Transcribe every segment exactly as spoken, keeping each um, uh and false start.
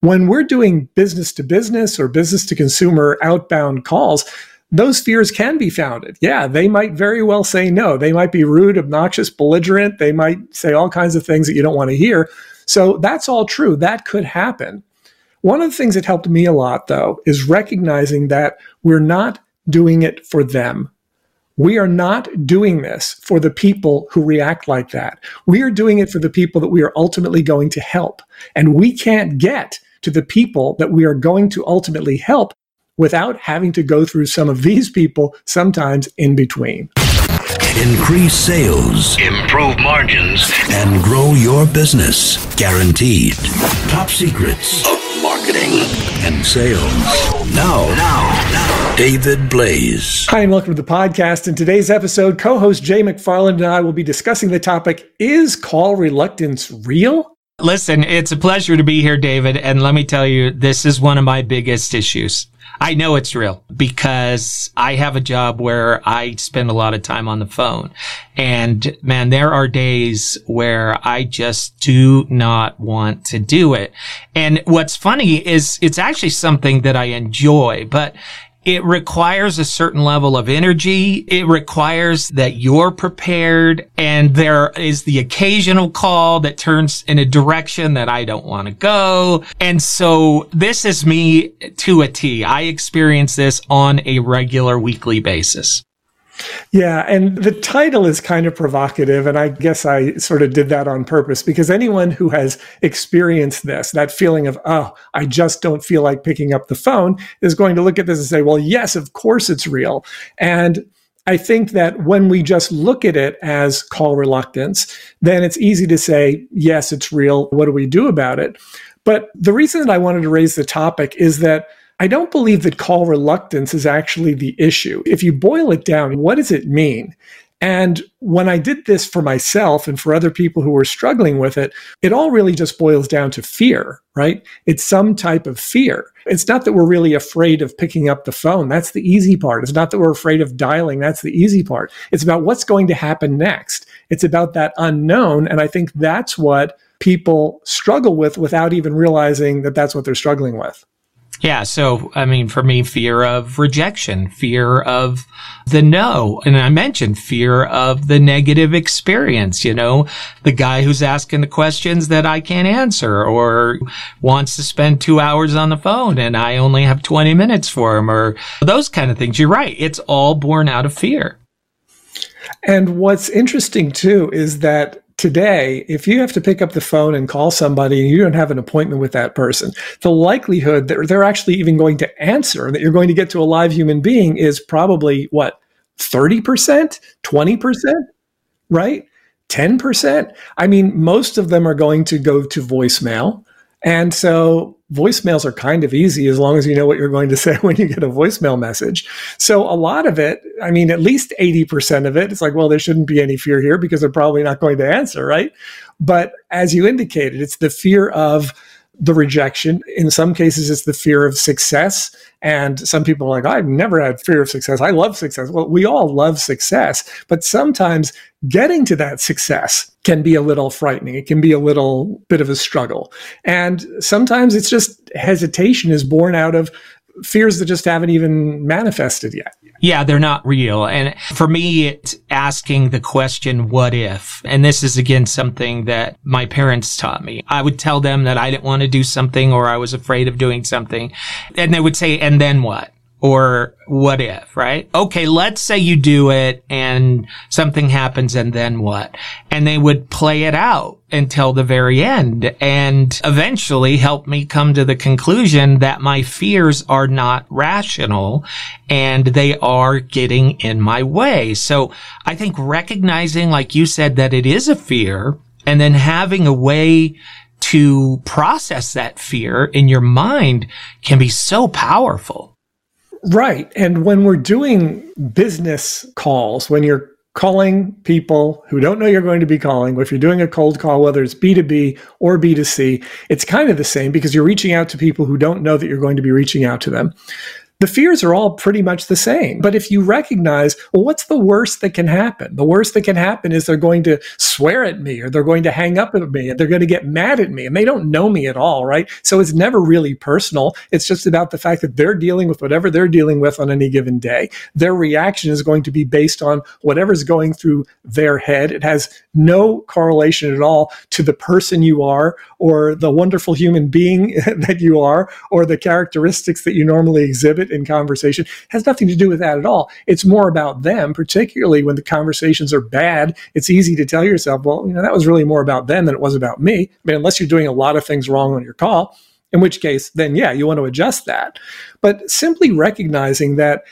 When we're doing business to business or business to consumer outbound calls, those fears can be founded. Yeah, they might very well say no. They might be rude, obnoxious, belligerent. They might say all kinds of things that you don't want to hear. So that's all true. That could happen. One of the things that helped me a lot, though, is recognizing that we're not doing it for them. We are not doing this for the people who react like that. We are doing it for the people that we are ultimately going to help. And we can't get to the people that we are going to ultimately help without having to go through some of these people sometimes in between. Increase sales, improve margins, and grow your business. Guaranteed. Top secrets of marketing and sales. Now, now, now, David Blaise. Hi, and welcome to the podcast. In today's episode, co-host Jay McFarland and I will be discussing the topic, is call reluctance real? Listen, it's a pleasure to be here, David. And let me tell you, this is one of my biggest issues. I know it's real because I have a job where I spend a lot of time on the phone. And man, there are days where I just do not want to do it. And what's funny is it's actually something that I enjoy, but it requires a certain level of energy. It requires that you're prepared. And there is the occasional call that turns in a direction that I don't want to go. And so this is me to a T. I experience this on a regular weekly basis. Yeah, and the title is kind of provocative, and I guess I sort of did that on purpose because anyone who has experienced this, that feeling of, oh, I just don't feel like picking up the phone, is going to look at this and say, well, yes, of course it's real. And I think that when we just look at it as call reluctance, then it's easy to say, yes, it's real. What do we do about it? But the reason that I wanted to raise the topic is that I don't believe that call reluctance is actually the issue. If you boil it down, what does it mean? And when I did this for myself and for other people who were struggling with it, it all really just boils down to fear, right? It's some type of fear. It's not that we're really afraid of picking up the phone. That's the easy part. It's not that we're afraid of dialing. That's the easy part. It's about what's going to happen next. It's about that unknown. And I think that's what people struggle with without even realizing that that's what they're struggling with. Yeah. So, I mean, for me, fear of rejection, fear of the no. And I mentioned fear of the negative experience, you know, the guy who's asking the questions that I can't answer or wants to spend two hours on the phone and I only have twenty minutes for him or those kind of things. You're right. It's all born out of fear. And what's interesting, too, is that today, if you have to pick up the phone and call somebody and you don't have an appointment with that person, the likelihood that they're actually even going to answer and that you're going to get to a live human being is probably, what, thirty percent, twenty percent, right? ten percent? I mean, most of them are going to go to voicemail. And so voicemails are kind of easy as long as you know what you're going to say when you get a voicemail message. So a lot of it, I mean, at least eighty percent of it, it's like, well, there shouldn't be any fear here because they're probably not going to answer, right? But as you indicated, it's the fear of the rejection. In some cases, it's the fear of success. And some people are like, I've never had fear of success. I love success. Well, we all love success, but sometimes getting to that success can be a little frightening. It can be a little bit of a struggle. And sometimes it's just hesitation is born out of fears that just haven't even manifested yet. Yeah, they're not real. And for me, it's asking the question, what if? And this is, again, something that my parents taught me. I would tell them that I didn't want to do something or I was afraid of doing something. And they would say, and then what? Or what if, right? Okay, let's say you do it and something happens and then what? And they would play it out until the very end and eventually help me come to the conclusion that my fears are not rational and they are getting in my way. So I think recognizing, like you said, that it is a fear and then having a way to process that fear in your mind can be so powerful. Right. And when we're doing business calls, when you're calling people who don't know you're going to be calling, if you're doing a cold call, whether it's B two B or B two C, it's kind of the same because you're reaching out to people who don't know that you're going to be reaching out to them. the fears are all pretty much the same. But if you recognize, well, what's the worst that can happen? The worst that can happen is they're going to swear at me, or they're going to hang up at me, and they're going to get mad at me, and they don't know me at all, right? So it's never really personal. It's just about the fact that they're dealing with whatever they're dealing with on any given day. Their reaction is going to be based on whatever's going through their head. It has no correlation at all to the person you are, or the wonderful human being that you are, or the characteristics that you normally exhibit in conversation. It has nothing to do with that at all. It's more about them, particularly when the conversations are bad. It's easy to tell yourself, well, you know, that was really more about them than it was about me. I mean, unless you're doing a lot of things wrong on your call, in which case, then yeah, you want to adjust that. But simply recognizing that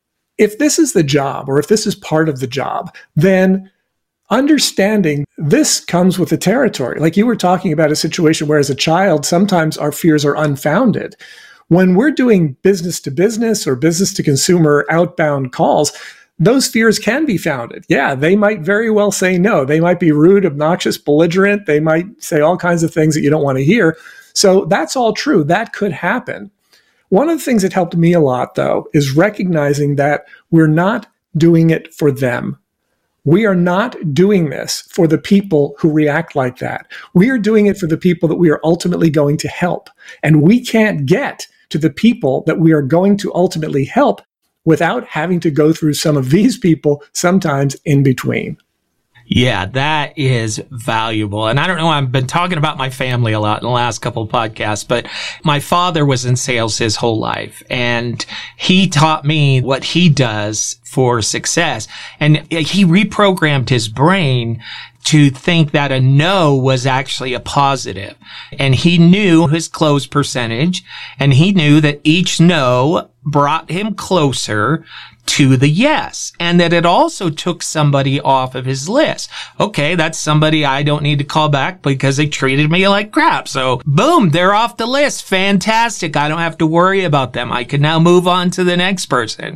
if this is the job, or if this is part of the job, then understanding this comes with the territory. Like you were talking about a situation where as a child, sometimes our fears are unfounded. When we're doing business to business or business to consumer outbound calls, those fears can be founded. Yeah, they might very well say no. They might be rude, obnoxious, belligerent. They might say all kinds of things that you don't want to hear. So that's all true. That could happen. One of the things that helped me a lot, though, is recognizing that we're not doing it for them. We are not doing this for the people who react like that. We are doing it for the people that we are ultimately going to help. And we can't get to the people that we are going to ultimately help without having to go through some of these people sometimes in between. Yeah, that is valuable. And I don't know, I've been talking about my family a lot in the last couple of podcasts, but my father was in sales his whole life, and he taught me what he does for success. And he reprogrammed his brain to think that a no was actually a positive. And he knew his close percentage, and he knew that each no brought him closer to the yes, and that it also took somebody off of his list. Okay, that's somebody I don't need to call back because they treated me like crap. So boom, they're off the list. Fantastic. I don't have to worry about them. I can now move on to the next person.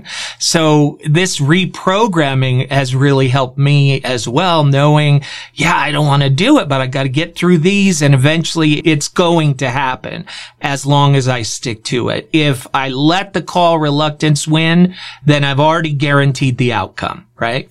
So this reprogramming has really helped me as well, knowing, yeah, I don't want to do it, but I got to get through these, and eventually it's going to happen as long as I stick to it. If I let the call reluctance win, then I've already guaranteed the outcome, right?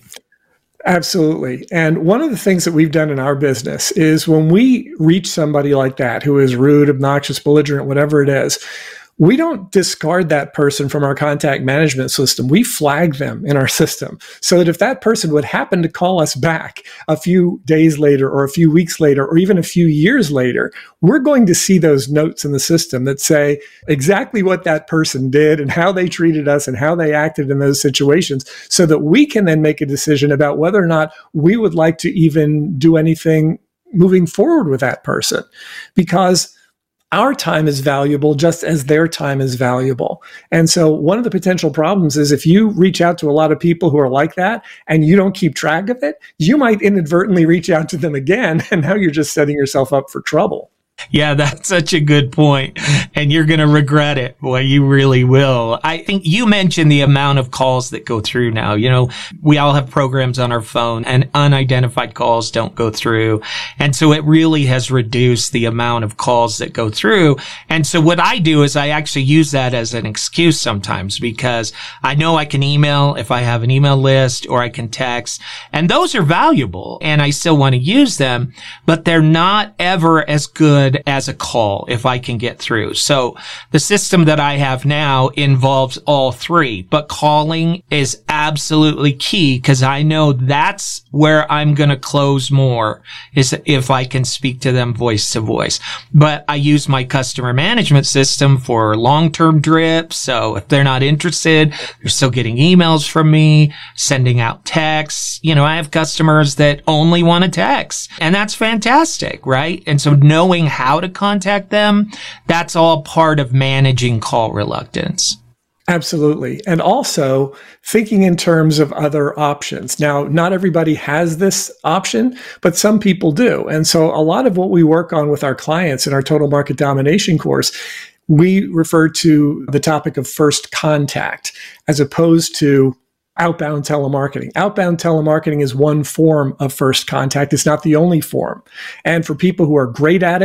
Absolutely. And one of the things that we've done in our business is when we reach somebody like that who is rude, obnoxious, belligerent, whatever it is, we don't discard that person from our contact management system. We flag them in our system so that if that person would happen to call us back a few days later or a few weeks later or even a few years later, we're going to see those notes in the system that say exactly what that person did and how they treated us and how they acted in those situations, so that we can then make a decision about whether or not we would like to even do anything moving forward with that person. Because our time is valuable just as their time is valuable. And so one of the potential problems is if you reach out to a lot of people who are like that and you don't keep track of it, you might inadvertently reach out to them again, and now you're just setting yourself up for trouble. Yeah, that's such a good point. And you're going to regret it. Boy, you really will. I think you mentioned the amount of calls that go through now. You know, we all have programs on our phone, and unidentified calls don't go through. And so it really has reduced the amount of calls that go through. And so what I do is I actually use that as an excuse sometimes, because I know I can email if I have an email list, or I can text, and those are valuable and I still want to use them, but they're not ever as good as a call if I can get through. So the system that I have now involves all three, but calling is absolutely key, because I know that's where I'm going to close more, is if I can speak to them voice to voice. But I use my customer management system for long-term drips. So if they're not interested, they're still getting emails from me, sending out texts. You know, I have customers that only want to text, and that's fantastic, right? And so knowing how to contact them, that's all part of managing call reluctance. Absolutely. And also thinking in terms of other options. Now, not everybody has this option, but some people do. And so a lot of what we work on with our clients in our Total Market Domination course, we refer to the topic of first contact as opposed to outbound telemarketing. Outbound telemarketing is one form of first contact. It's not the only form. And for people who are great at it,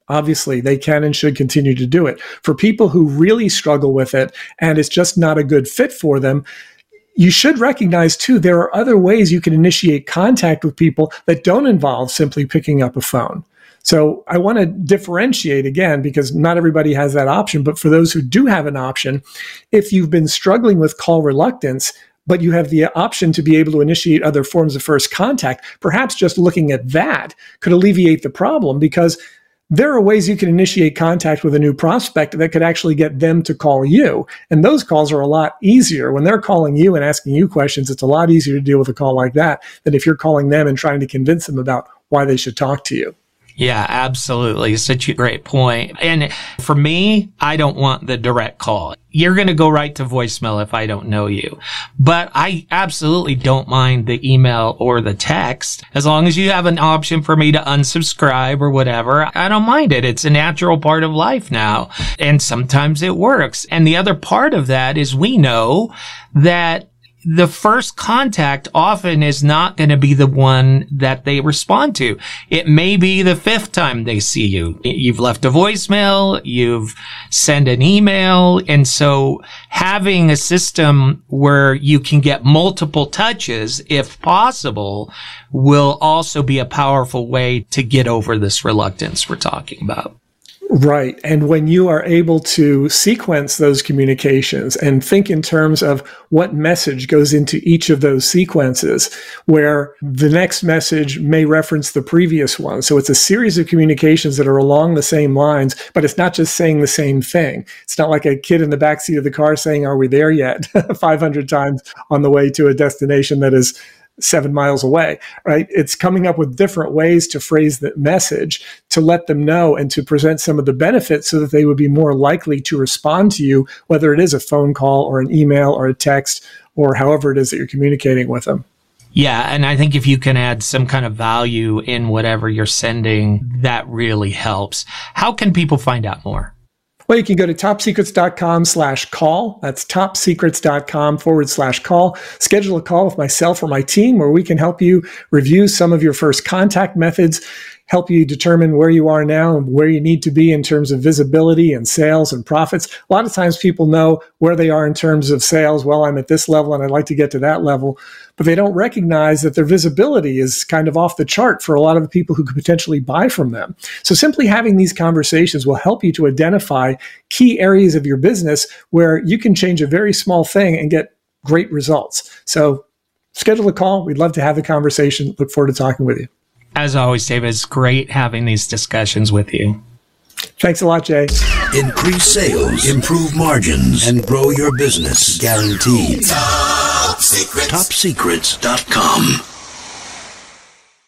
Obviously, they can and should continue to do it. For people who really struggle with it and it's just not a good fit for them, you should recognize, too, there are other ways you can initiate contact with people that don't involve simply picking up a phone. So I want to differentiate again, because not everybody has that option. But for those who do have an option, if you've been struggling with call reluctance, but you have the option to be able to initiate other forms of first contact, perhaps just looking at that could alleviate the problem, because there are ways you can initiate contact with a new prospect that could actually get them to call you. And those calls are a lot easier. When they're calling you and asking you questions, it's a lot easier to deal with a call like that than if you're calling them and trying to convince them about why they should talk to you. Yeah, absolutely. Such a great point. And for me, I don't want the direct call. You're going to go right to voicemail if I don't know you. But I absolutely don't mind the email or the text. As long as you have an option for me to unsubscribe or whatever, I don't mind it. It's a natural part of life now. And sometimes it works. And the other part of that is we know that the first contact often is not going to be the one that they respond to. It may be the fifth time they see you. You've left a voicemail, you've sent an email. And so having a system where you can get multiple touches, if possible, will also be a powerful way to get over this reluctance we're talking about. Right. And when you are able to sequence those communications and think in terms of what message goes into each of those sequences, where the next message may reference the previous one. So it's a series of communications that are along the same lines, but it's not just saying the same thing. It's not like a kid in the backseat of the car saying, "Are we there yet?" five hundred times on the way to a destination that is seven miles away, right? It's coming up with different ways to phrase the message to let them know and to present some of the benefits so that they would be more likely to respond to you, whether it is a phone call or an email or a text or however it is that you're communicating with them. Yeah, and I think if you can add some kind of value in whatever you're sending, that really helps. How can people find out more? Well, you can go to topsecrets.com slash call. That's topsecrets.com forward slash call. Schedule a call with myself or my team where we can help you review some of your first contact methods, help you determine where you are now and where you need to be in terms of visibility and sales and profits. A lot of times people know where they are in terms of sales. Well, I'm at this level and I'd like to get to that level, but they don't recognize that their visibility is kind of off the chart for a lot of the people who could potentially buy from them. So simply having these conversations will help you to identify key areas of your business where you can change a very small thing and get great results. So schedule a call. We'd love to have the conversation. Look forward to talking with you. As always, David, it's great having these discussions with you. Thanks a lot, Jay. Increase sales, improve margins, and grow your business. Guaranteed. Top Secrets. top secrets dot com